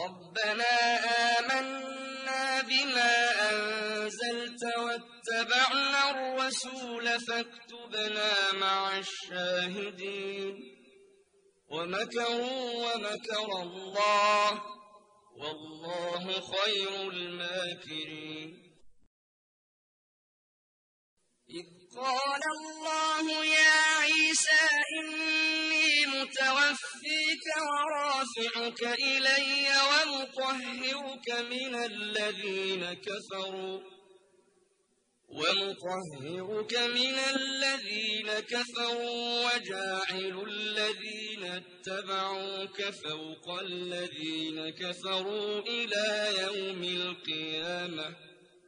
ربنا آمنا بما أنزلت واتبعنا الرسول فاكتبنا مع الشاهدين ومكروا ومكر الله والله خير الماكرين إذ قال الله يا عيسى إني متوفيك ورافعك إلي ومطهرك من الذين كفروا وجاعل الذين اتبعوك فوق الذين كفروا إلى يوم القيامة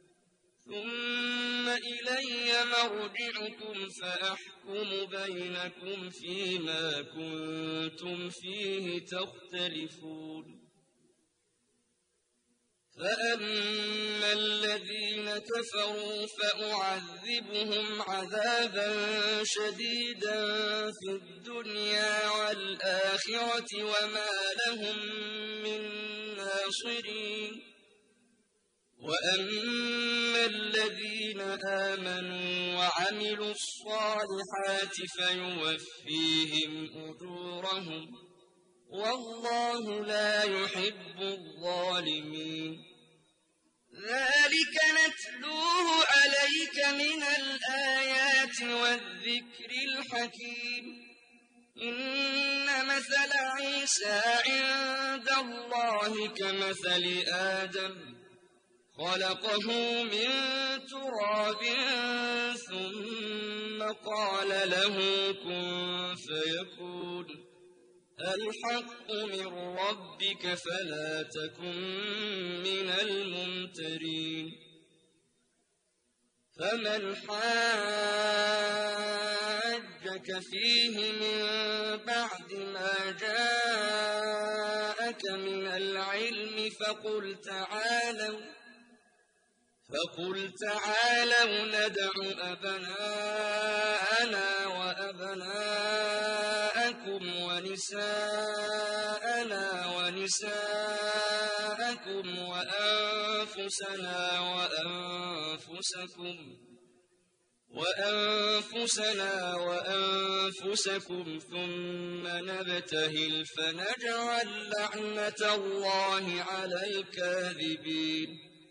ثم إلي مرجعكم فأحكم بينكم فيما كنتم فيه تختلفون فأما الذين كفروا فأعذبهم عذابا شديدا في الدنيا والآخرة وما لهم من ناصرين وأما الذين آمنوا وعملوا الصالحات فيوفيهم أجورهم والله لا يحب الظالمين ذلك نتلوه عليك من الآيات والذكر الحكيم إن مثل عيسى عند الله كمثل آدم خلقه من تراب ثم قال له كن فيكون الحق من ربك فلا تكن من الممترين فمن حاجك فيه من بعد ما جاءك من العلم فقل تعالوا ندع أبناءنا وأبناءكم ونساءنا ونساءكم وأنفسنا وأنفسكم ثم نبتهل فنجعل لعنة الله على الكاذبين